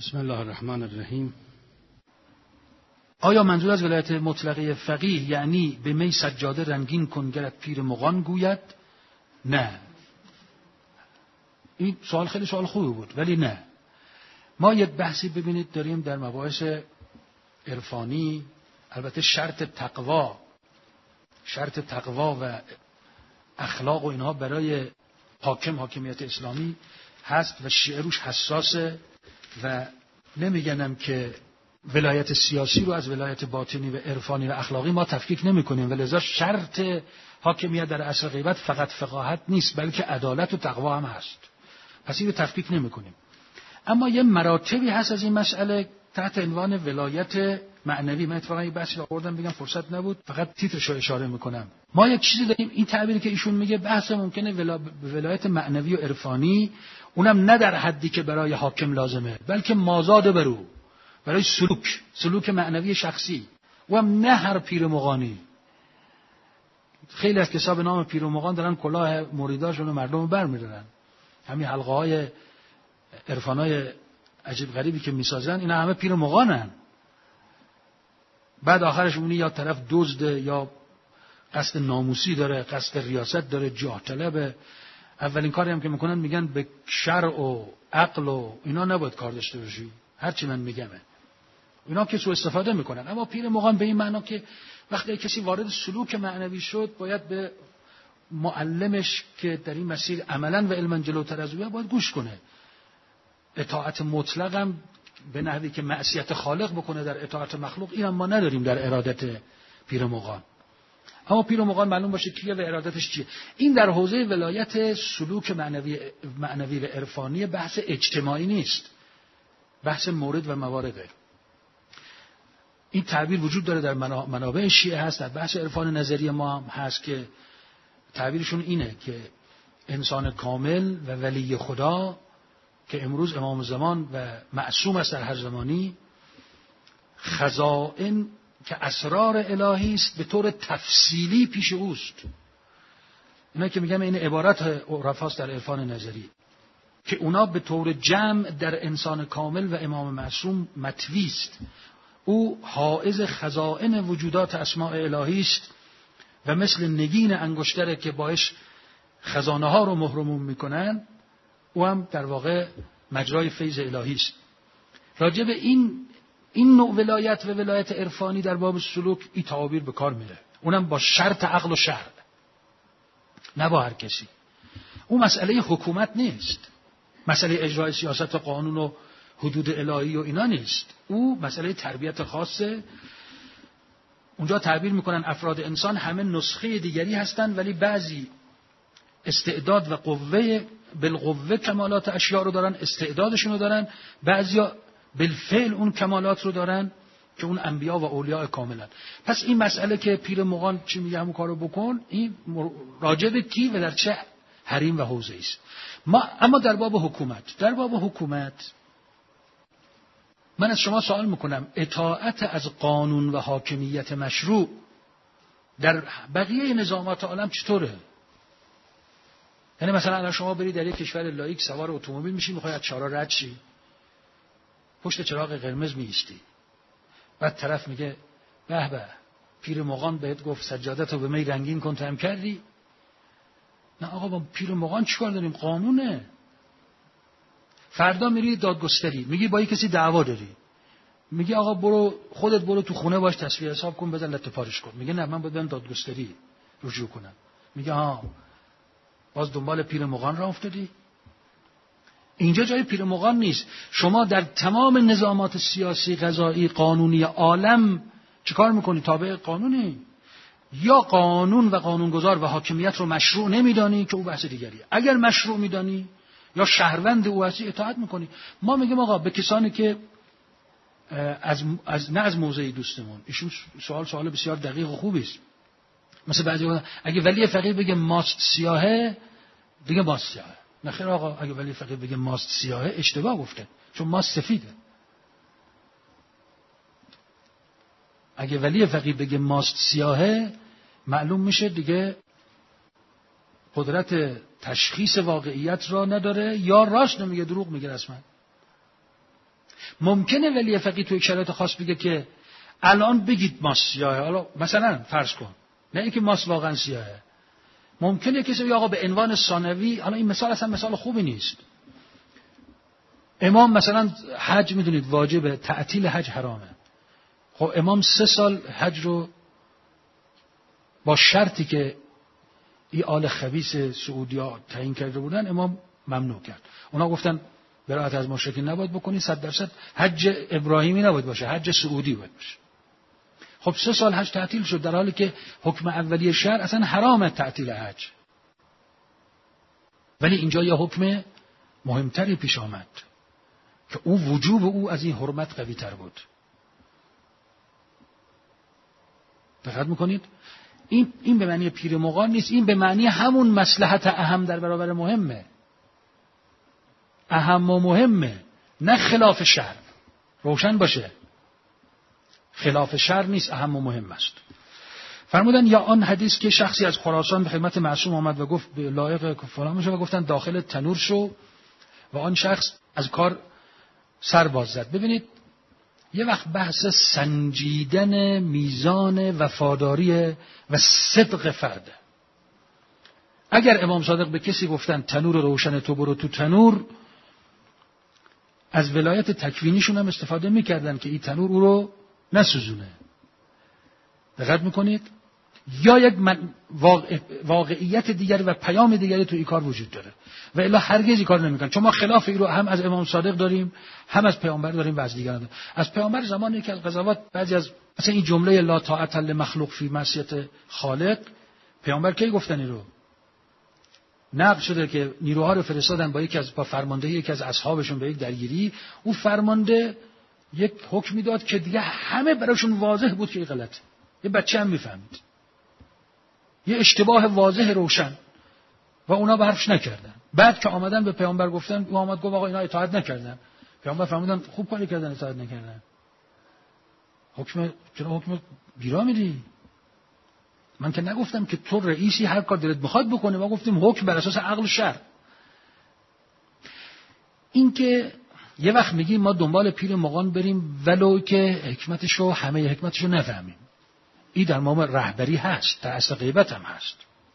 بسم الله الرحمن الرحیم. آیا منظور از ولایت مطلقه فقیه یعنی به می سجاده رنگین کن گرت پیر مغان گوید؟ نه. این سوال خیلی سوال خوبی بود، ولی نه. ما یک بحثی ببینید داریم در مباحث عرفانی، البته شرط تقوا و اخلاق و اینها برای حاکمیت اسلامی هست و شیعه روش حساسه و نمیگنم که ولایت سیاسی رو از ولایت باطنی و عرفانی و اخلاقی ما تفکیک نمی کنیم، ولذا شرط حاکمیت در عصر غیبت فقط فقاهت نیست بلکه عدالت و تقوا هم هست، پس این رو تفکیک نمی کنیم. اما یه مراتبی هست از این مسئله تحت عنوان ولایت معنوی. من اتفاقا یه بحثی آوردم بگم فرصت نبود، فقط تیترش رو اشاره میکنم. ما یک چیزی داریم، این تعبیری که ایشون میگه بحث ممکنه ولایت معنوی و عرفانی، اونم نه در حدی که برای حاکم لازمه بلکه مازاد برای سلوک معنوی شخصی، و هم نه هر پیر مغانی. خیلی از کسا به نام پیر مغان دارن کلاه مریداشون و مردم برمیدارن، همین حلقه های عرفانای عجیب غریبی که میسازن اینا همه پیر مغانن. بعد آخرش اونی یا طرف دزده یا قصد ناموسی داره، قصد ریاست داره، جاه طلبه. اولین کاری هم که میکنن میگن به شرع و عقل و اینا نباید کار داشته باشی، هرچی من میگمه. اینا که سوء استفاده میکنن. اما پیر مغان به این معنا که وقتی کسی وارد سلوک معنوی شد باید به معلمش که در این مسیر عملا و علما جلوتر از اوه باید گوش کنه. اطاعت مطلق هم به نحوی که معصیت خالق بکنه در اطاعت مخلوق، این هم ما نداریم در ارادت پیر مغان. اما پیر مغان معلوم باشه کیه و ارادتش چیه. این در حوزه ولایت سلوک معنوی و عرفانی بحث اجتماعی نیست، بحث مورد و موارده. این تعبیر وجود داره در منابع شیعه هست، در بحث عرفان نظری ما هم هست که تعبیرشون اینه که انسان کامل و ولی خدا که امروز امام زمان و معصوم است در هر زمانی، خزائن که اسرار الهی است به طور تفصیلی پیش اوست. اینا که میگم این عبارت عرفاست در عرفان نظری که اونا به طور جمع در انسان کامل و امام معصوم مطوی است. او حائز خزائن وجودات اسماء الهی است و مثل نگین انگشتره که باش خزانه ها رو مهرموم میکنن، او هم در واقع مجرای فیض الهی است. راجع به این نوع ولایت و ولایت عرفانی در باب سلوک این تعابیر به کار میره، اونم با شرط عقل و شرع، نه با هر کسی. اون مسئله حکومت نیست، مسئله اجرای سیاست و قانون و حدود الهی و اینا نیست، او مسئله تربیت خاصه. اونجا تعبیر میکنن افراد انسان همه نسخه دیگری هستند، ولی بعضی استعداد و قوه بالقوه کمالات اشیاء رو دارن، استعدادشون رو دارن، بعضیا بالفعل اون کمالات رو دارن که اون انبیا و اولیاء کاملن. پس این مسئله که پیر مغان چی میگه همون کارو بکن، این راجع به کی و در چه حریم و حوزه است. اما در باب حکومت من از شما سوال میکنم، اطاعت از قانون و حاکمیت مشروع در بقیه نظامات عالم چطوره؟ یعنی مثلا الان شما برید در یک کشور لایک سوار اتومبیل میشی، میخوای از چهارراه رد شی، پشت چراغ قرمز میایستی، بعد طرف میگه به به پیر مغان بهت گفت سجادتو به می رنگین کن، تو هم کردی؟ نه آقا، با پیر مغان چیکار داریم؟ قانونه. فردا میری دادگستری، میگی با کسی دعوا داری، میگی آقا خودت برو تو خونه باش تصفیه حساب کن، بزن لطه پارش کن. میگه نه من باید برم دادگستری رجوع کنم. میگه باز دنبال پیر مغان راه افتادی؟ اینجا جای پیر مغان نیست. شما در تمام نظامات سیاسی، قضایی، قانونی عالم چیکار میکنی؟ تابع قانونی. یا قانون و قانونگذار و حاکمیت رو مشروع نمیدانی که او بحث دیگریه. اگر مشروع میدانی یا شهروند او هستی اطاعت میکنی. ما میگیم آقا به کسانی که از موضع دوستمون، ایشون سوال بسیار دقیق و خوبی است. مثلا بعضی اگه ولی فقیه بگه ماست سیاهه، دیگه ماست سیاهه. نخیر آقا، اگه ولی فقیه بگه ماست سیاهه اشتباه گفته، چون ماست سفیده. اگه ولی فقیه بگه ماست سیاهه، معلوم میشه دیگه قدرت تشخیص واقعیت را نداره، یا راست نمیگه دروغ میگه رسما. ممکنه ولی فقیه توی شرایط خاص بگه که الان بگید ماست سیاهه، حالا مثلا فرض کن، نه اینکه ماست واقعا سیاهه. ممکنه کسی بگه آقا به عنوان ثانوی، حالا این مثال اصلا مثال خوبی نیست. امام مثلا حج میدونید واجبه، تعطیل حج حرامه. خب امام 3 سال حج رو با شرطی که این آل خبیث سعودیا تعیین کرده بودن امام ممنوع کرد. اونا گفتن برائت از مشرکین نباید بکنی، 100% حج ابراهیمی نباید باشه، حج سعودی باید باشه. خب 3 سال حج تعطیل شد، در حالی که حکم اولیه شرع اصلا حرامه تعطیل حج. ولی اینجا یه حکم مهمتری پیش آمد که اون وجوب او از این حرمت قوی تر بود. دقت میکنید؟ این به معنی پیر مغان نیست، این به معنی همون مصلحت اهم در برابر مهمه. اهم و مهمه، نه خلاف شرع. روشن باشه، خلاف شرع نیست، اهم و مهم است. فرمودن یا آن حدیث که شخصی از خراسان به خدمت معصوم آمد و گفت لایق فلان میشه و گفتن داخل تنور شو و آن شخص از کار سر باز زد. ببینید یه وقت بحث سنجیدن میزان وفاداری و صدق فرده. اگر امام صادق به کسی گفتن تنور روشن تو برو تو تنور، از ولایت تکوینیشون هم استفاده میکردن که این تنور او رو نسوزونه. دقت میکنید؟ یا یک واقعیت دیگری و پیام دیگری تو این کار وجود داره و الا هرگز این کار نمیکنن. چون ما خلاف این رو هم از امام صادق داریم، هم از پیامبر داریم و از دیگران داریم. از پیامبر زمانی که از غزوات بعضی از مثلا این جمله لا طاعت لمخلوق فی معصیت خالق، پیامبر کی گفتن این رو؟ نقل شده که نیروها رو فرستادن با فرماندهی یکی از اصحابشون به یک درگیری، او فرمانده یک حکمی داد که دیگه همه براشون واضح بود که این غلطه. یه بچه هم میفهمید، یه اشتباه واضح روشن و اونا به حرفش نکردن. بعد که آمدن به پیامبر گفتن، او آمد گفت آقا اینا اطاعت نکردن. پیامبر فرمودن خوب کاری کردن اطاعت نکردن. چرا حکم گیرا میدی؟ من که نگفتم که تو رئیسی هر کار دلت بخواد بکنه، ما گفتیم حکم بر اساس عقل و شرع. این که یه وقت میگیم ما دنبال پیر مغان بریم ولو که حکمتشو همه حکمتشو نفهمیم، این در مقام رهبری هست، در اصل غیبت هم هست.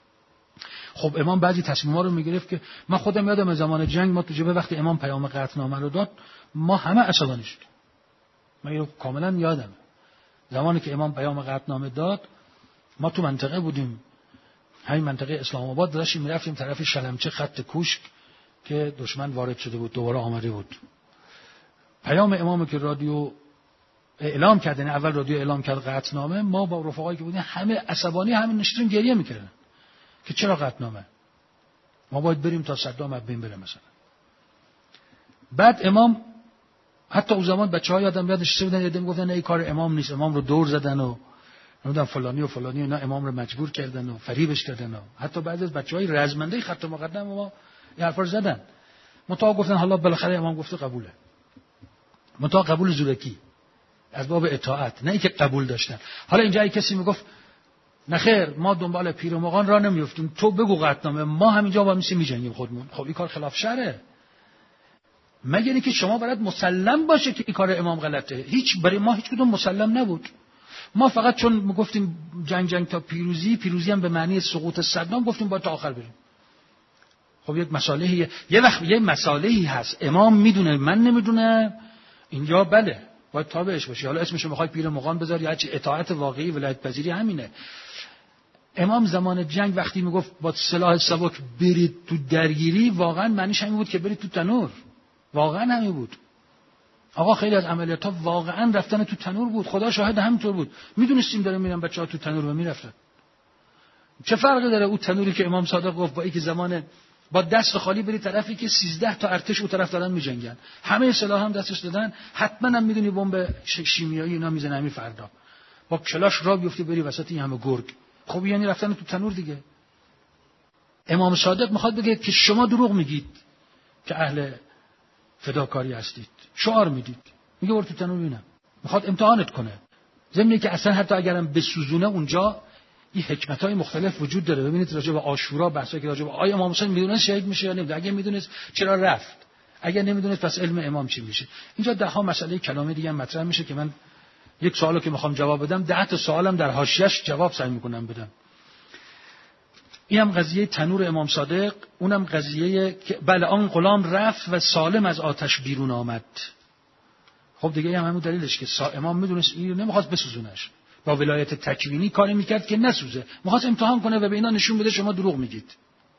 خب امام بعضی تصمیم‌ها رو میگرفت که من خودم یادم زمان جنگ ما تو جبهه وقتی امام پیام قطعنامه رو داد ما همه عصبانی شدیم. من اینو کاملا یادمه. زمانی که امام پیام قطعنامه داد ما تو منطقه بودیم، همین منطقه اسلام آباد، داشتیم میرفتیم طرف شلمچه خط کوشک که دشمن وارد شده بود، دوباره آمده بود. پیام امام که رادیو اعلام کردن، اول رادیو اعلام کرد قطعنامه، ما با رفقایی که بودیم همه عصبانی، همین نشستیم گریه میکردن که چرا قطعنامه، ما باید بریم تا صدام از بین بره مثلا. بعد امام حتی اون زمان بچه‌ها یادم میاد نشسته بودن، یادم گفتن این کار امام نیست، امام رو دور زدن و نمیدونم فلانی و فلانی اینا امام رو مجبور کردن و فریبش کردن و حتی بعضی از بچه‌های رزمنده خط مقدم ما این حرفا رو زدن. متأ گفتن حالا بالاخره امام گفته قبوله. متأ قبول زورکی از باب اطاعت، نه اینکه قبول داشتن. حالا اینجا کسی میگفت نه خیر ما دنبال پیر و مغان را نمیافتیم، تو بگو قطعنامه، ما همینجا با میسیم میجنگیم خودمون. خب این کار خلاف شرعه. مگر اینکه شما باید مسلم باشه که این کار امام غلطه. برای ما هیچ کدوم مسلم نبود. ما فقط چون میگفتیم جنگ تا پیروزی هم به معنی سقوط صدام، گفتیم باید تا آخر بریم. خب یک مسئله یه وقت یه مسئله‌ای هست امام میدونه من نمیدونم، اینجا بله باید تابعش باشی. حالا اسمش رو میخوای پیر مغان بذاری یا چه، اطاعت واقعی ولایت پذیری همینه. امام زمان جنگ وقتی میگفت با سلاح سبک برید تو درگیری، واقعا معنیش همین بود که برید تو تنور. واقعا همین بود. آقا خیلی از عملیات‌ها واقعا رفتن تو تنور بود، خدا شاهد همینطور بود. میدونستیم داره میرن بچه‌ها تو تنور و میرفتن. چه فرقی داره اون تنوری که امام صادق گفت با اینکه زمان با دست خالی بری طرفی که 13 تا ارتش اون طرف دارن میجنگن، همه سلاح هم دستش دادن، حتما هم میدونی بمب شیمیایی اینا میزنن همین فردا با کلاش را بیفتی بری وسط این همه گرگ. خب یعنی رفتن تو تنور دیگه. امام صادق میخواد بگه که شما دروغ میگید که اهل فداکاری هستید، شعار میدید. میگه برو تو تنور ببینم، میخواد امتحانت کنه. ضمن که اصلا حتی اگرم بسوزونه اونجا این حکمت‌های مختلف وجود داره. ببینید راجع به عاشورا بحثایی که راجع به آیا امام حسین میدونست شهید میشه یا نه، اگه میدونست چرا رفت. اگر نمیدونید پس علم امام چی میشه؟ اینجا ده ها مسئله کلامی دیگه هم مطرح میشه که من یک سوالو که میخوام جواب بدم 10 تا سوالم در حاشیه‌اش جواب سعی میکنم بدم. اینم قضیه تنور امام صادق، اونم قضیه که بله آن غلام رفت و سالم از آتش بیرون آمد. خب دیگه همون دلیلش که امام میدونست اینو نمیخواست بسوزونش، با ولایت تکوینی کاری میکرد که نسوزه، میخواست امتحان کنه و به اینا نشون بده شما دروغ میگید.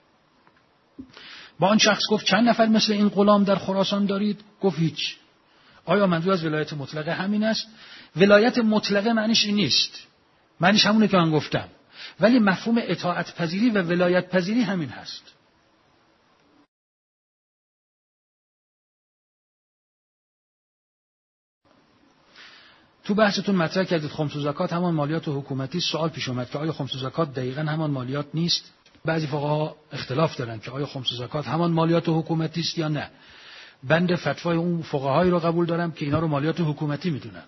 با آن شخص گفت چند نفر مثل این غلام در خراسان دارید؟ گفت هیچ. آیا منظور از ولایت مطلقه همین است؟ ولایت مطلقه معنیش این نیست، معنیش همونه که من گفتم، ولی مفهوم اطاعت پذیری و ولایت پذیری همین هست. تو بحثتون مطرح کردید خمس و زکات همان مالیات حکومتی. سوال پیش اومد که آیا خمس و زکات دقیقاً همان مالیات نیست؟ بعضی فقها اختلاف دارن که آیا خمس و زکات همان مالیات حکومتی است یا نه. بند فتوای اون فقهایی رو قبول دارم که اینا رو مالیات حکومتی میدونن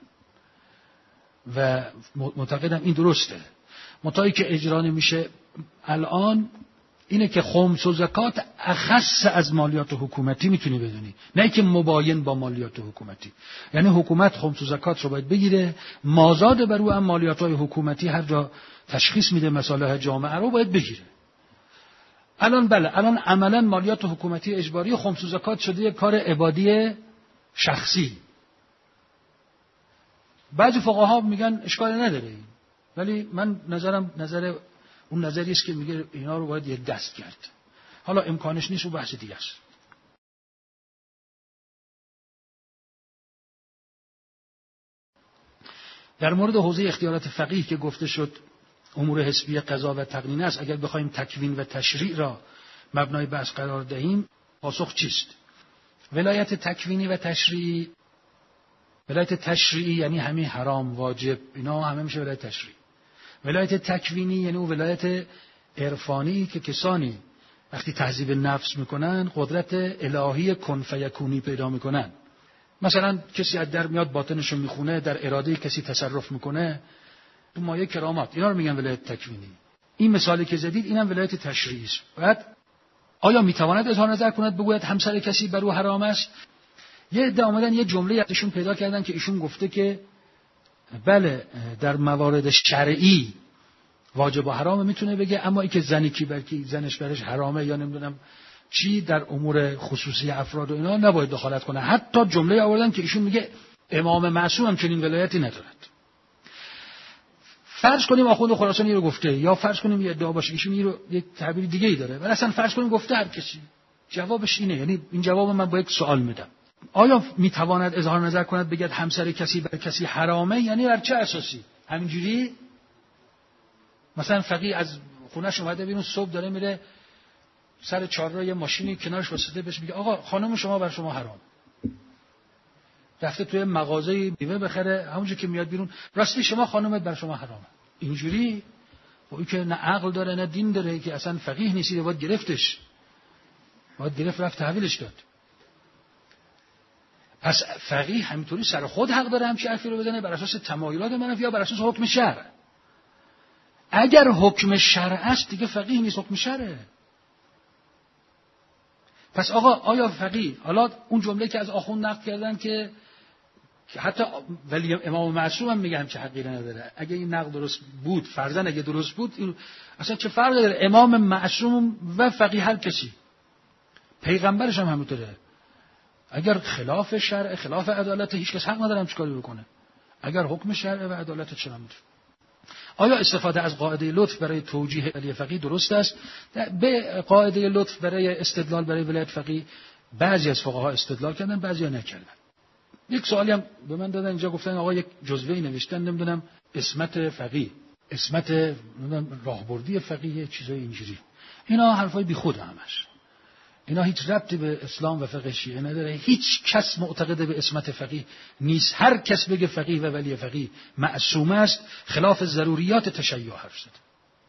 و معتقدم این درسته. متایی که اجرا نمیشه الان اینه که خمس و زکات اخص از مالیات حکومتی میتونی بدونی، نه که مباین با مالیات حکومتی. یعنی حکومت خمس و زکات رو باید بگیره، مازاد بر او هم مالیات‌های حکومتی هر جا تشخیص میده مصالح جامعه رو باید بگیره. الان بله، الان عملا مالیات حکومتی اجباری، خمس و زکات شده یک کار عبادی شخصی. بعضی فقها میگن اشکال نداره، ولی من نظرم اون نظری است که میگه اینا رو باید یک دست کرد. حالا امکانش نیست و بحث دیگه است. در مورد حوزه اختیارات فقیه که گفته شد امور حسبی قضا و تقنینه است، اگر بخوایم تکوین و تشریع را مبنای بحث قرار دهیم پاسخ چیست؟ ولایت تکوینی و تشریعی، ولایت تشریعی یعنی همین حرام واجب اینا همه میشه ولایت تشریعی. ولایت تکوینی یعنی اون ولایت عرفانی که کسانی وقتی تهذیب نفس میکنن قدرت الهی کن فیکونی پیدا میکنن. مثلا کسی از در میاد باطنشو میخونه، در اراده کسی تصرف میکنه، تو مایه کرامات، اینا رو میگن ولایت تکوینی. این مثالی که زدید اینم ولایت تشریعی است. بعد آیا میتواند اظهار نظر کند بگوید همسر کسی بر او حرام است؟ یه عده اومدن یه جمله ازشون پیدا کردن که ایشون گفته که بله در موارد شرعی واجب و حرام میتونه بگه، اما این که زنی کی برکی زنش برش حرامه یا نمیدونم چی در امور خصوصی افراد و اینا نباید دخالت کنه. حتی جمله آوردن که ایشون میگه امام معصوم هم چنین ولایتی ندارد. فرض کنیم آخوند خراسانی رو گفته، یا فرض کنیم یه ادعا باشه ایشون رو یک تعبیر دیگه ای داره، ولی اصلا فرض کنیم گفته هر کسی. جوابش اینه، یعنی این جواب من با یک سوال میدم. آیا میتواند اظهار نظر کند بگید همسر کسی بر کسی حرامه؟ یعنی بر چه اساسی؟ همینجوری مثلا فقیه از خونه‌اش اومده بیرون صبح داره میره سر چهارراه یه ماشینی کنارش واسطه بهش میگه آقا خانم شما بر شما حرام. رفته توی مغازه میوه بخره، همونجا که میاد بیرون راستی شما خانمت بر شما حرامه. اینجوری او که نه عقل داره نه دین داره، که اصلا فقیه نیست، باید گرفتش، باید گرفت رفت تحویلش داد. پس فقیه همینطوری سر خود حق داره همچین حرفی رو بزنه بر اساس تمایلات منفی یا بر اساس حکم شرع؟ اگر حکم شرع است دیگه فقیه نیست، حکم شرعه. پس آقا آیا فقیه، حالا اون جمله که از آخوند نقل کردن که حتی ولی امام معصوم هم میگن چه حقی نداره، اگه این نقل درست بود فرضاً اگه درست بود این اصلا چه فرقی داره؟ امام معصوم و فقیه هر کسی، پیغمبرش هم همینطوره. اگر خلاف شرع خلاف عدالت هیچ کس حق نداره چیکاری بکنه. اگر حکم شرع و عدالت چرا میتونه؟ آیا استفاده از قاعده لطف برای توجیه ولی فقیه درست است؟ به قاعده لطف برای استدلال برای ولایت فقیه بعضی از فقها استدلال کردن، بعضی نکردن. یک سوالی هم به من دادن اینجا، گفتن آقا یک جزوه‌ای نوشتن نمیدونم اسمت فقیه، اسمت نمیدونم راهبردی فقیه، چیزای اینجوری. اینا حرفای بیخود همش. اینا هیچ ربطی به اسلام و فقه شیعه نداره. هیچ کس معتقد به اسمت فقیه نیست. هر کس بگه فقیه و ولی فقیه معصوم است خلاف ضروریات تشیع حرف زده.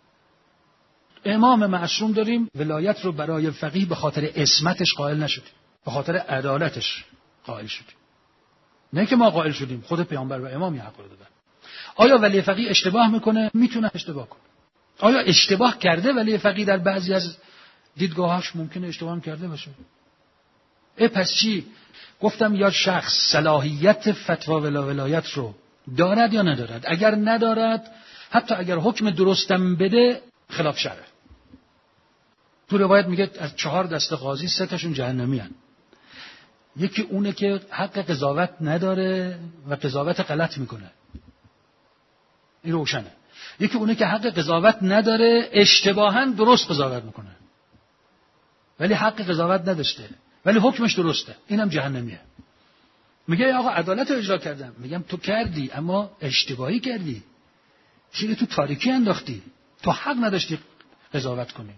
امام معصوم داریم، ولایت رو برای فقیه به خاطر اسمتش قائل نشدیم، به خاطر عدالتش قائل شدیم. نه که ما قائل شدیم، خود پیامبر و امام حق رو دادن. آیا ولی فقیه اشتباه میکنه؟ میتونه اشتباه کنه. آیا اشتباه کرده ولی فقیه در بعضی از دیدگاهاش ممکنه اشتباه کرده باشه؟ پس چی؟ گفتم یا شخص صلاحیت فتوا ولایت رو دارد یا ندارد. اگر ندارد، حتی اگر حکم درستم بده، خلاف شرعه. تو روایت میگه از 4 دسته قاضی 3 تاشون جهنمی هن. یکی اونه که حق قضاوت نداره و قضاوت غلط میکنه، این روشنه. یکی اونه که حق قضاوت نداره، اشتباهاً درست قضاوت میکنه، ولی حق قضاوت نداشته ولی حکمش درسته، اینم جهنمیه. میگه آقا عدالت رو اجرا کردم. میگم تو کردی اما اشتباهی کردی، چیزی تو تاریکی انداختی، تو حق نداشتی قضاوت کنی.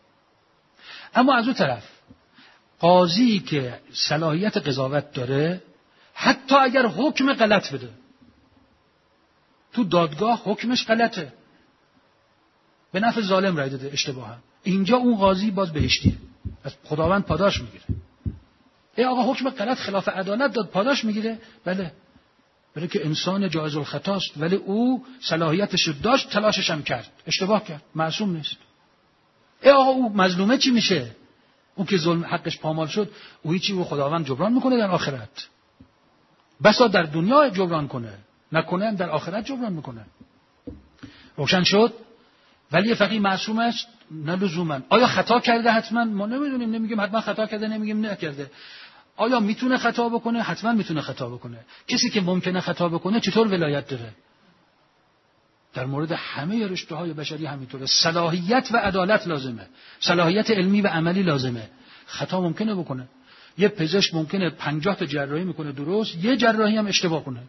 اما از اون طرف قاضی که صلاحیت قضاوت داره، حتی اگر حکم غلط بده، تو دادگاه حکمش غلطه، به نفع ظالم رای داده اشتباها، اینجا اون قاضی باز بهشتیه، از خداوند پاداش میگیره. ای آقا حکم غلط خلاف عدالت داد، پاداش میگیره؟ بله، برای که انسان جایز الخطاست، ولی او صلاحیتش داشت، تلاشش هم کرد، اشتباه کرد، معصوم نیست. ای آقا او مظلومه چی میشه؟ اون که ظلم حقش پامال شد، او چی رو خداوند جبران میکنه در آخرت. بسا در دنیا جبران کنه، نکنه در آخرت جبران میکنه. روشن شد؟ ولی فقیه معصوم است؟ نه لزوما. آیا خطا کرده؟ حتما ما نمیدونیم، نمیگیم حتما خطا کرده، نمیگیم نکرده. آیا میتونه خطا بکنه؟ حتما میتونه خطا بکنه. کسی که ممکنه خطا بکنه چطور ولایت داره؟ در مورد همه رشته‌های بشری همینطوره. صلاحیت و عدالت لازمه، صلاحیت علمی و عملی لازمه. خطا ممکنه بکنه. یه پزشک ممکنه 50 تا جراحی میکنه درست، یه جراحی هم اشتباه کنه.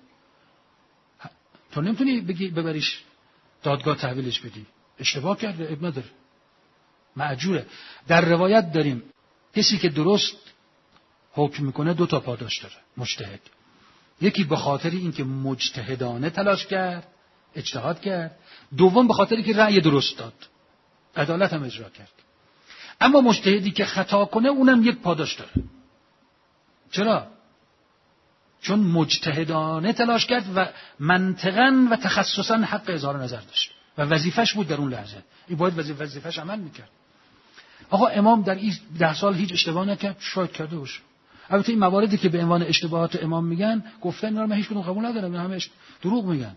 تو نمیتونی بگی ببریش دادگاه تحویلش بدی، اشتباه کرده، اب نداره، معجوره. در روایت داریم کسی که درست حکم میکنه 2 تا پاداش داره. مجتهد، یکی به خاطر اینکه مجتهدانه تلاش کرد، اجتهاد کرد. دوم به خاطر اینکه رأی درست داد، عدالت هم اجرا کرد. اما مجتهدی که خطا کنه اونم 1 پاداش داره. چرا؟ چون مجتهدانه تلاش کرد و منطقاً و تخصصاً حق اظهار نظر داشت و وظیفش بود در اون لحظه. این باید وظیفش عمل میکرد. آقا امام در این 10 سال هیچ اشتباه نکرد؟ شاید کرده باشه. البته این مواردی که به عنوان اشتباهات امام میگن، گفتن اینا رو من هیچ کدوم قبول ندارم، همه دروغ میگن.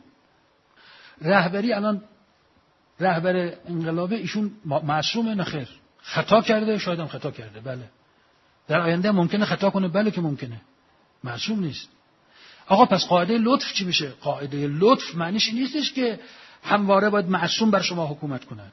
رهبری الان رهبر انقلاب ایشون معصومه؟ نه خیر. خطا کرده؟ شاید هم خطا کرده، بله. در آینده ممکنه خطا کنه، بله که ممکنه. معصوم نیست. آقا پس قاعده لطف چی میشه؟ قاعده لطف معنیش این نیستش که همواره باید معصوم بر شما حکومت کند.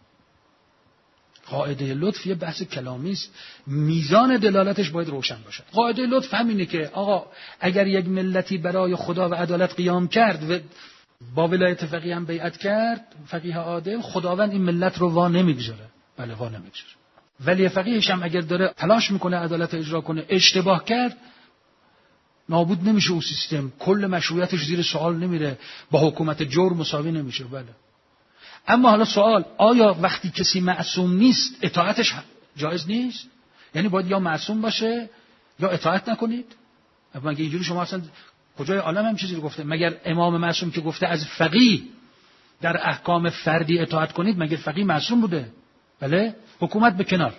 قاعده لطف یه بحث کلامی است، میزان دلالتش باید روشن باشه. قاعده لطف همینه که آقا اگر یک ملتی برای خدا و عدالت قیام کرد و با ولایت فقیه هم بیعت کرد، فقیه عادل، خداوند این ملت رو وا نمیگذاره. بله وا نمیگذاره. ولی فقیهش هم اگر داره تلاش میکنه عدالت اجرا کنه، اشتباه کرد، نابود نمیشه اون سیستم، کل مشروعیتش زیر سوال نمیره، با حکومت جور مساوی نمیشه. بله. اما حالا سوال، آیا وقتی کسی معصوم نیست اطاعتش جایز نیست؟ یعنی باید یا معصوم باشه یا اطاعت نکنید؟ مگه اینجوری شما اصلا کجای عالم هم چیزی رو گفته؟ مگر امام معصوم که گفته از فقیه در احکام فردی اطاعت کنید، مگر فقیه معصوم بوده؟ بله. حکومت به کنار،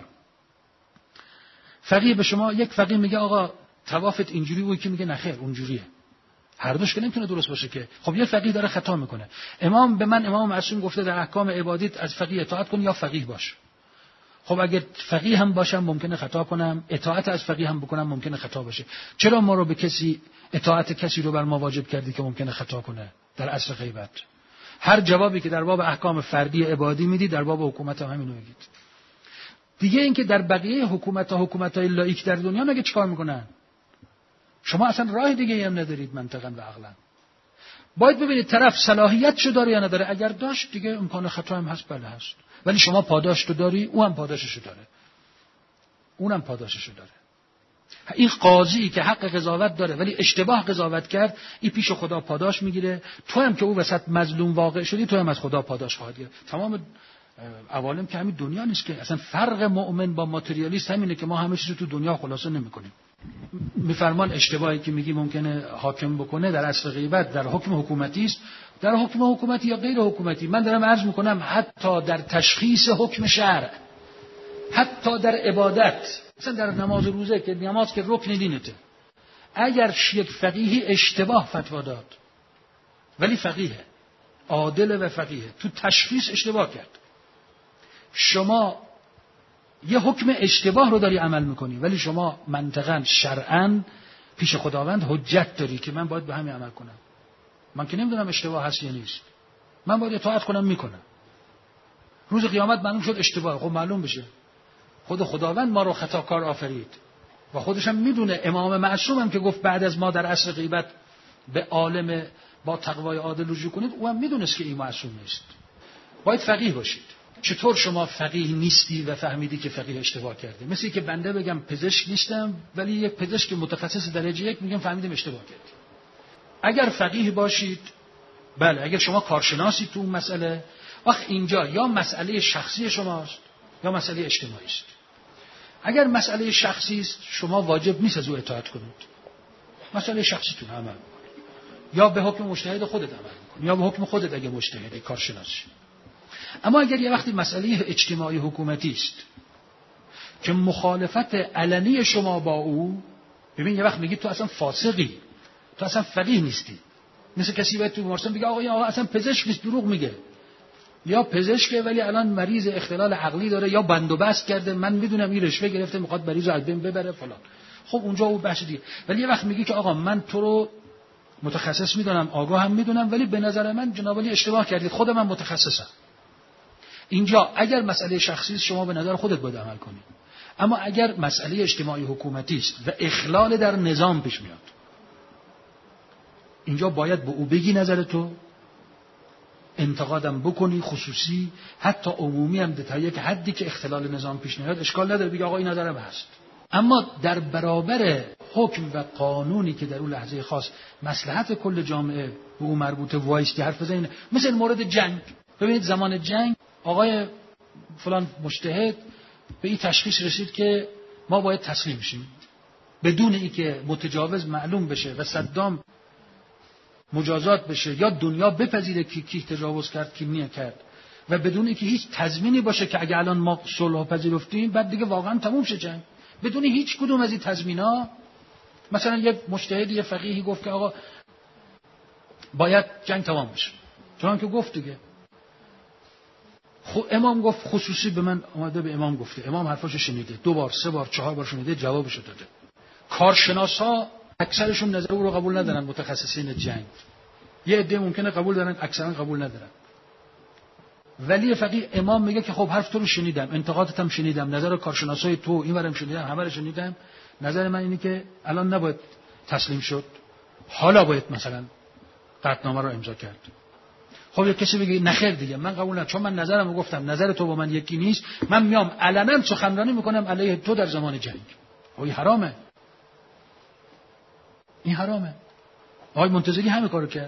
فقیه به شما، یک فقیه میگه آقا طوافت اینجوری، اوی که میگه نخیر اونجوریه. هر دوش که نمیتونه درست باشه که. خب یه فقیه داره خطا میکنه. امام به من، امام معصوم گفته در احکام عبادیت از فقیه اطاعت کن یا فقیه باش. خب اگر فقیه هم باشم ممکنه خطا کنم، اطاعت از فقیه هم بکنم ممکنه خطا باشه. چرا ما رو به کسی اطاعت کسی رو بر ما واجب کردی که ممکنه خطا کنه در عصر غیبت؟ هر جوابی که در باب احکام فردی عبادی میدی در باب حکومت هم همینو میگید. دیگه اینکه در بقیه حکومت‌های لاییک در دنیا مگه چیکار میکنن؟ شما اصلا راه دیگه هم ندارید منطقاً و عقلاً. باید ببینید طرف صلاحیتشو داره یا نداره. اگر داشت دیگه امکان خطا هم هست، بله هست. ولی شما پاداش تو داری، او هم پاداششو داره. اونم پاداششو داره. این قاضی که حق قضاوت داره ولی اشتباه قضاوت کرد، این پیش خدا پاداش میگیره. تو هم که او وسط مظلوم واقع شدی، تو هم از خدا پاداش خواهد گرفت. تمام عوالم که همین دنیا نیست که. اصلا فرق مؤمن با ماتریالیست همینه که ما همه چیزو تو دنیا خلاصه نمی‌کنیم. میفرمان اشتباهی که میگی ممکنه حاکم بکنه در عصر غیبت در حکم حکومتی است، در حکم حکومتی یا غیر حکومتی. من دارم عرض میکنم حتی در تشخیص حکم شرع، حتی در عبادت، مثلا در نماز روزه که نماز که رکن دینته، اگر یک فقیهی اشتباه فتوا داد ولی فقیهه، عادل و فقیهه، تو تشخیص اشتباه کرد، شما یه حکم اشتباه رو داری عمل میکنی ولی شما منطقاً شرعاً پیش خداوند حجت داری که من باید به همین عمل کنم. من که نمیدونم اشتباه هست یا نیست، من باید اطاعت کنم، میکنم. روز قیامت معلوم شد اشتباه، خب معلوم بشه. خود خداوند ما رو خطاکار آفرید و خودش هم میدونه. امام معصوم هم که گفت بعد از ما در عصر غیبت به عالم با تقوای عادل رجوع کنید، او هم میدونست که این معصوم نیست. باید فقیه باشید. چطور شما فقیه نیستی و فهمیدی که فقیه اشتباه کرده؟ مثل که بنده بگم پزشک نیستم ولی یک پزشک متخصص درجه 1 میگم فهمیدم اشتباه کردی. اگر فقیه باشید، بله، اگر شما کارشناسید تو اون مسئله، وقت اینجا یا مسئله شخصی شماست یا مسئله اجتماعی است. اگر مسئله شخصی است شما واجب نیست از او اطاعت کنید. مسئله شخصیتون عمل کنید، یا به حکم مجتهد خودت عمل کنید یا به حکم خودت اگه مجتهدی کارشناسی. اما اگر یه وقتی مسئله اجتماعی حکومتی است که مخالفت علنی شما با او، ببین یه وقت میگید تو اصلا فاسقی، تو اصلا فقیه نیستی. مثل کسی باید تو بیمارستان بگه آقا اصلا پزشک نیست، دروغ میگه، یا پزشکه ولی الان مریض اختلال عقلی داره یا بند و بست کرده، من میدونم این رشوه گرفته میخواد مریض رو از بین ببره فلان. خب اونجا او بحث دیگه. ولی یه وقت میگی که آقا من تو رو متخصص میدونم، آگاه هم میدونم، ولی به نظر من جناب علی اشتباه کردید، خود من متخصصم. اینجا اگر مسئله شخصی است شما به نظر خودت باید عمل کنی. اما اگر مسئله اجتماعی حکومتی است و اخلال در نظام پیش میاد، اینجا باید به او بگی نظر تو، انتقادم بکنی، خصوصی حتی عمومی هم تا یک حدی که اختلال نظام پیش نیاد اشکال نداره، بگی آقا این نظرم هست. اما در برابر حکم و قانونی که در اون لحظه خاص مصلحت کل جامعه به او مربوطه وایستی حرف بزنید. مثل مورد جنگ، ببینید زمان جنگ آقای فلان مجتهد به این تشخیص رسید که ما باید تسلیم شیم بدون اینکه متجاوز معلوم بشه و صدام مجازات بشه یا دنیا بپذیره که کی تجاوز کرد کی نکرد، و بدون اینکه هیچ تضمینی باشه که اگه الان ما صلح پذیرفتیم بعد دیگه واقعا تموم شه جنگ، بدون هیچ کدوم از این تضمینا. مثلا یک مجتهدی یه فقیهی گفت که آقا باید جنگ تمام بشه، چون که گفت دیگه. امام گفت، خصوصی به من اومده به امام گفته، امام حرفاشو شنیده، 2 بار 3 بار 4 بار شنیده، جوابشو داده. کارشناسا اکثرشون نظر او رو قبول ندارن، متخصصین جنگ. یه عده ممکنه قبول دارن، اکثرا قبول ندارن. ولی فقیه امام میگه که خب حرف تو رو شنیدم، انتقادت هم شنیدم، نظر کارشناسای تو اینورم شنیدم، همه رو شنیدم، نظر من اینه که الان نباید تسلیم شد، حالا باید مثلا قطعنامه رو امضا کرد. خب یه کسی بگه نخیر دیگه من قبول ندارم، چون من نظرمو گفتم، نظر تو با من یکی نیست، من میام علنا سخنرانی میکنم علیه تو در زمان جنگ. این حرامه، این حرامه. آقای منتظری همین کارو کرد.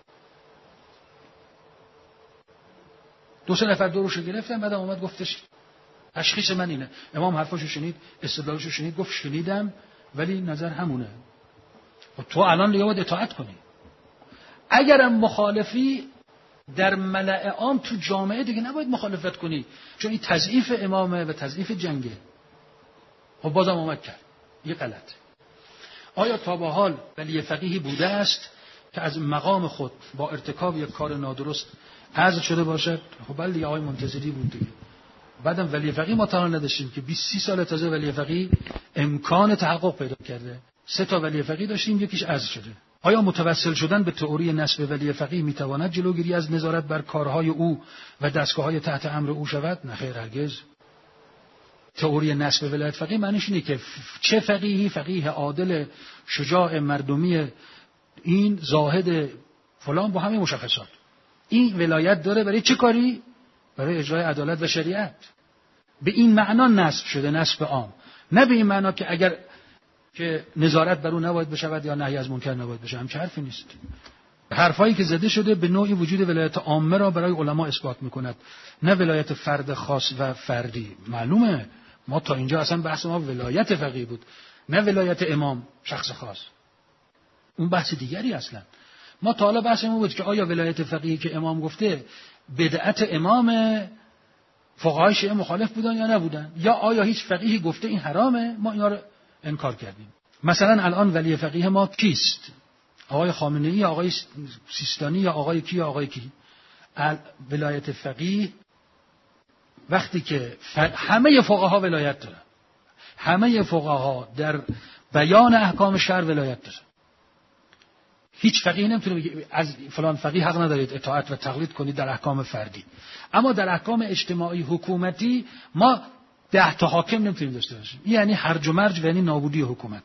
2-3 نفر دورشو گرفتن، بعد اومد گفتش تشخیص من اینه. امام حرفاشو شنید، استدلالشو شنید، گفت شنیدم ولی نظر همونه. و تو الان دیگه باید اطاعت کنی. اگرم مخالفی در ملأ عام تو جامعه دیگه نباید مخالفت کنی، چون این تضعیف امامه و تضعیف جنگه. خب بازم اومد کرد، یه غلط. آیا تا به حال ولی فقیهی بوده است که از مقام خود با ارتکاب یک کار نادرست عزل شده باشد؟ خب بله، آقای منتظری بود دیگه. بعدم ولی فقیه ما تا نداشتیم که 20-30 سال تازه ولی فقیه امکان تحقق پیدا کرده. 3 تا ولی فقیه داشتیم، یکیش عزل شده. آیا متوسل شدن به تئوری نسب ولی فقیه میتواند جلوگیری از نظارت بر کارهای او و دستگاه‌های تحت امر او شود؟ نه خیر، هرگز. تئوری نسب ولایت فقیه معنیش اینه که چه فقیهی، فقیه عادل شجاع مردمی این زاهد فلان با همه مشخصات این ولایت داره برای چه کاری؟ برای اجرای عدالت و شریعت. به این معنا نسب شده، نسب عام، نه به این معنا که اگر که نظارت بر او نباید بشود یا نهی از منکر نباید بشه. همچه حرفی نیست. حرفایی که زده شده به نوعی وجود ولایت عامه را برای علما اثبات میکند، نه ولایت فرد خاص و فردی. معلومه ما تا اینجا اصلا بحث ما ولایت فقیه بود، نه ولایت امام شخص خاص. اون بحث دیگری اصلا. ما تا حالا بحثمون بود که آیا ولایت فقیه که امام گفته بدعت امام فقهای شیعه مخالف بودن یا نبودن؟ یا آیا هیچ فقیهی گفته این حرامه ما اینا رو انکار کردیم؟ مثلا الان ولی فقیه ما کیست؟ آقای خامنه‌ای یا آقای سیستانی یا آقای کی یا آقای کی؟ ولایت فقیه وقتی که همه فقها ولایت دارن، همه فقها در بیان احکام شرع ولایت دارن. هیچ فقیه نمیتونه بگه از فلان فقیه حق ندارید اطاعت و تقلید کنید در احکام فردی. اما در احکام اجتماعی حکومتی ما 10 تا حاکم نمیتونیم داشته باشیم. یعنی هرج و مرج و یعنی نابودی حکومت.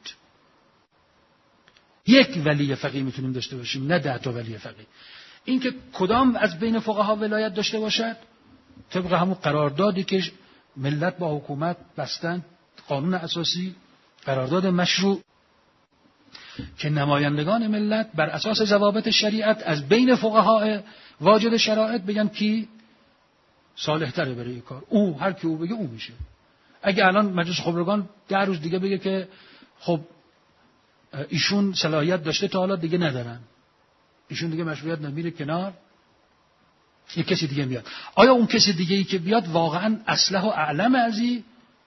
یک ولی فقیه میتونیم داشته باشیم، نه 10 تا ولی فقیه. این که کدام از بین فقها ولایت داشته باشد طبق همون قراردادی که ملت با حکومت بستند، قانون اساسی، قرارداد مشروع، که نمایندگان ملت بر اساس ضوابط شریعت از بین فقها واجد شرایط بگن کی صالح تره برای کار. او هر کی او بگه او میشه. اگه الان مجلس خبرگان 10 روز دیگه بگه که خب ایشون صلاحیت داشته تا حالا دیگه ندارن، ایشون دیگه مشروعیت نمیره کنار، یک کسی دیگه میاد، آیا اون کسی دیگه ای که بیاد واقعا اصلح و اعلم ازی؟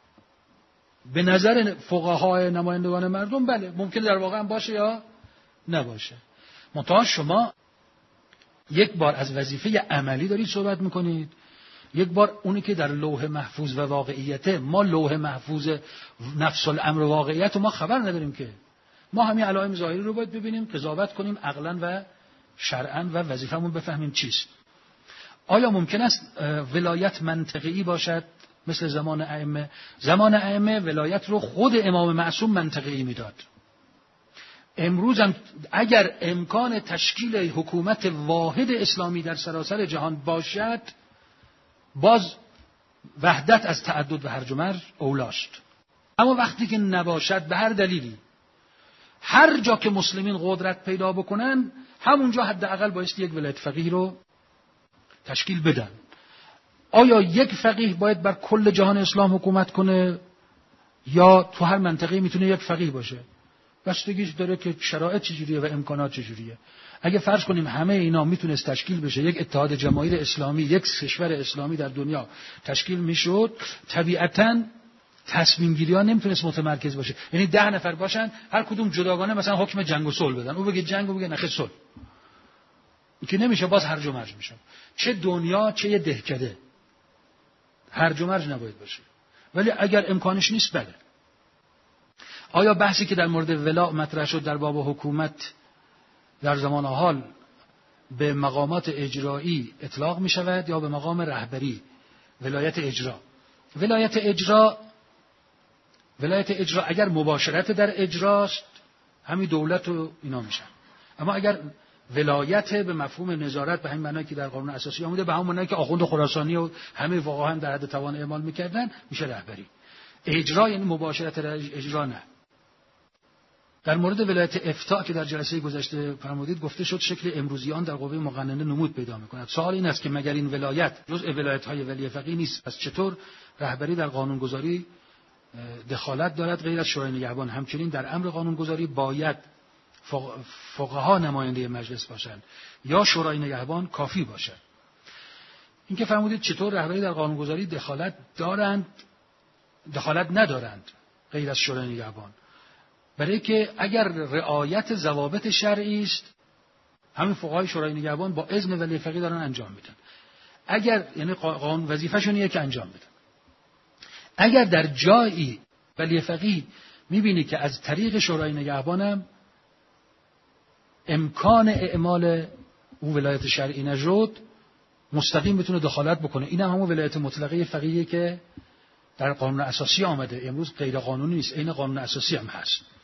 به نظر فقهای نمایندگان مردم بله ممکن در واقع باشه یا نباشه. منتها شما یک بار از وظیفه عملی دارید صحبت میکنید، یک بار اونی که در لوح محفوظ و واقعیته. ما لوح محفوظ نفس الامر و واقعیت ما خبر نداریم که. ما همین علائم ظاهری رو باید ببینیم، قضاوت کنیم عقلاً و شرعاً و وظیفمون بفهمیم چیست. آیا ممکن است ولایت منطقی باشد مثل زمان ائمه؟ زمان ائمه ولایت رو خود امام معصوم منطقی میداد. امروز هم اگر امکان تشکیل حکومت واحد اسلامی در سراسر جهان باشد، باز وحدت از تعدد و هرج و مرج اولاست. اما وقتی که نباشد به هر دلیلی، هر جا که مسلمین قدرت پیدا بکنن همونجا حداقل بایستی یک ولایت فقیه رو تشکیل بدن. آیا یک فقیه باید بر کل جهان اسلام حکومت کنه یا تو هر منطقه میتونه یک فقیه باشه؟ بستگیش داره که شرایط چجوریه و امکانات چجوریه. اگه فرض کنیم همه اینا میتونست تشکیل بشه، یک اتحاد جماهیر اسلامی، یک کشور اسلامی در دنیا تشکیل میشد، طبیعتاً تصمیم گیری ها نمیتونست متمرکز باشه. یعنی 10 نفر باشن هر کدوم جداگانه مثلا حکم جنگ و صلح بدن، او بگه جنگ و بگه نخیر صلح، که نمیشه، باز هرج و مرج میشه. چه دنیا چه یه دهکده هرج و مرج نباید باشه. ولی اگر امکانش نیست بله. آیا بحثی که در مورد ولا مطرح شد در باب حکومت در زمان حال به مقامات اجرایی اطلاق می شود یا به مقام رهبری؟ ولایت اجرا اگر مباشرت در اجراست همین دولت و اینا میشن. اما اگر ولایت به مفهوم نظارت به همین معنی که در قانون اساسی آمده، به همون معنی که آخوند خراسانی و همه واقعا در حد توان اعمال میکردن، میشه رهبری. اجرا یعنی مباشرت اجرا نه. در مورد ولایت افتاء که در جلسه گذشته فرمودید گفته شد شکل امروزی آن در قوه مقننه نمود پیدا میکند. سوال این است که مگر این ولایت جزء ولایت‌های ولی فقیه نیست؟ پس چطور رهبری در قانونگذاری دخالت دارد غیر از شورای نگهبان؟ همچنین در امر قانونگذاری باید فقها نماینده مجلس باشند یا شورای نگهبان کافی باشد؟ اینکه فرمودید چطور رهبری در قانونگذاری دخالت ندارند غیر از شورای نگهبان؟ برای که اگر رعایت ضوابط شرعی است همین فقهای شورای نگهبان با اذن ولی فقیه دارن انجام میدن. اگر یعنی قانون وظیفه‌شون اینه که انجام بدن. اگر در جایی ولی فقیه میبینی که از طریق شورای نگهبانم امکان اعمال اون ولایت شرعی نشد، مستقیم میتونه دخالت بکنه. این هم همون ولایت مطلقه فقیه که در قانون اساسی آمده، امروز غیر قانونی نیست، عین قانون اساسی هم هست.